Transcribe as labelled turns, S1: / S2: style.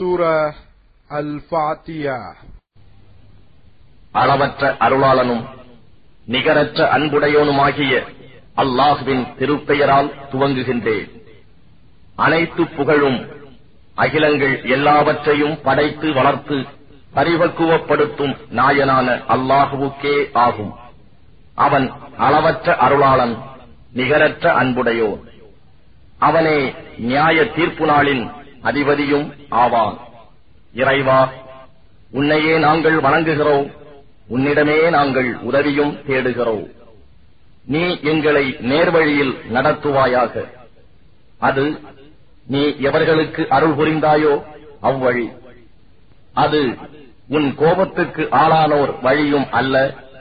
S1: சூரா அல்-ஃபாத்திஹா.
S2: அளவற்ற அருளாளனும் நிகரற்ற அன்புடையோனுமாகிய அல்லாஹ்வின் திருப்பெயரால் துவங்குகின்றேன். அனைத்து புகழும் அகிலங்கள் எல்லாவற்றையும் படைத்து வளர்த்து பரிபக்குவப்படுத்தும் நாயனான அல்லாஹுவுக்கே ஆகும். அவன் அளவற்ற அருளாளன், நிகரற்ற அன்புடையோன். அவனே நியாய தீர்ப்பு நாளின் அதிபதியும் ஆவான். இறைவா, உன்னையே நாங்கள் வணங்குகிறோம், உன்னிடமே நாங்கள் உதவியும் தேடுகிறோம். நீ எங்களை நேர்வழியில் நடத்துவாயாக. அது நீ எவர்களுக்கு அருள் புரிந்தாயோ அவ்வழி. அது உன் கோபத்துக்கு ஆளானோர் வழியும் அல்ல.